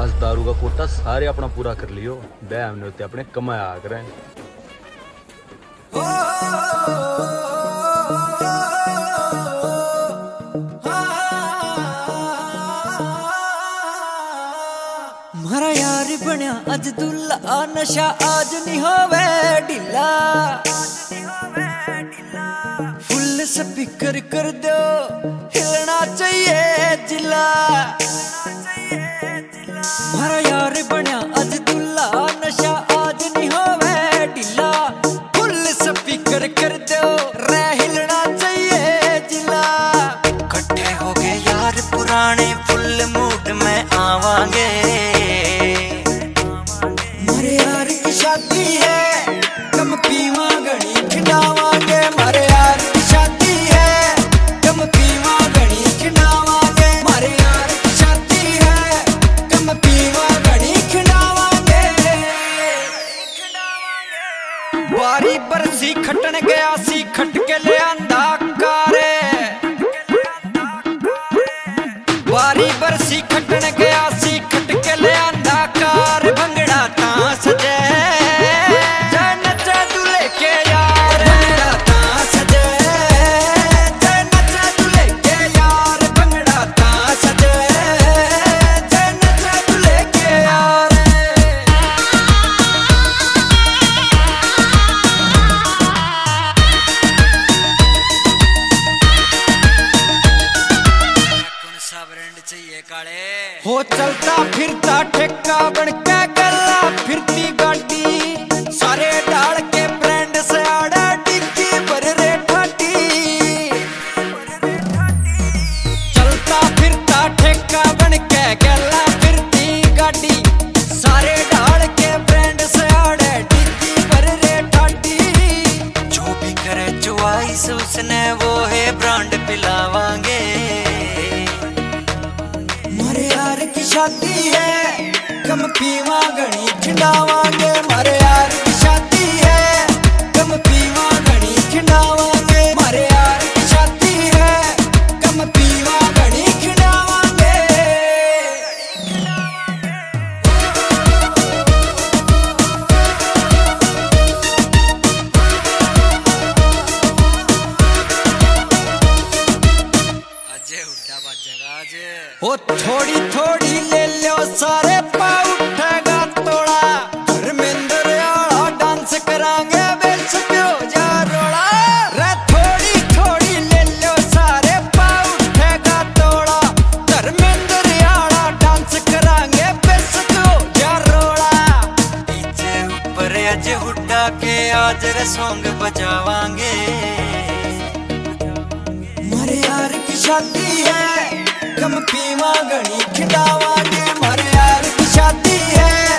मांस दारू का कोटा सारे अपना पूरा कर लियो। बे हमने होते अपने कमाया करें। मारा यार बनया अज दुल्ला नशा आज नहीं होवे ढीला। फुल स्पीकर कर दो हिलना चाहिए जिला। मारा यार बनया अज दुल्ला नशा आज नहीं होवे ढीला। फुल स्पीकर कर दो रे हिलना चाहिए जिला। इकट्ठे हो गए यार पुराने फुल मूड में आवांगे। मारे यार की शादी है कम पीवा घड़ी खिलावांगे। मारे यार की शादी है कम पीवा घड़ी खिलावांगे। मारे यार की शादी है कम पीवा घड़ी खिलावांगे। बारी बरसी खटन गया सी खट के ले आंदा कारे। बारी बरसी खटन गया सी खट के ले आंदा कार। भंगड़ा तां सजे जय नचे दूल्हे के यार। भंगड़ा तां सजे जय नचे दूल्हे के यार। भंगड़ा तां सजे जय नचे दूल्हे के यार। कौन सा ब्रांड चाहिए काले? हो चलता फिरता ठेका बन के गला फिरती गाड़ी। सारे डाल के ब्रांड से आड़ा डिग्गी भर रे ठाटी। चलता फिरता ठेका बन के गला फिरती गाड़ी। सारे डाल के ब्रांड से आड़ा डिग्गी भर रे ठाटी। जो भी करे चॉइस उसने वो है ब्रांड पिलावांगे। मारे यार की शादी है कम पीवा घड़ी खिलावांगे। मारे यार की शादी है कम पीवा घड़ी खिलावांगे। मारे यार की शादी है कम पीवा घड़ी खिलावांगे। अजय उल्टा बजेगा आज। ओ थोड़ी थोड़ी ले लो सारे पा उठेगा तोड़ा। धर्मेंद्र आला डांस करांगे बेच क्यों जा रोड़ा। रे थोड़ी थोड़ी ले लो सारे पा उठेगा तोड़ा। धर्मेंद्र आला डांस करांगे बेच क्यों जा रोड़ा। डीजे ऊपर अजय हुड्डा के आज रे सॉन्ग बजावांगे। मारे यार की शादी है कम पीवा घड़ी खिलावांगे। मारे यार की शादी है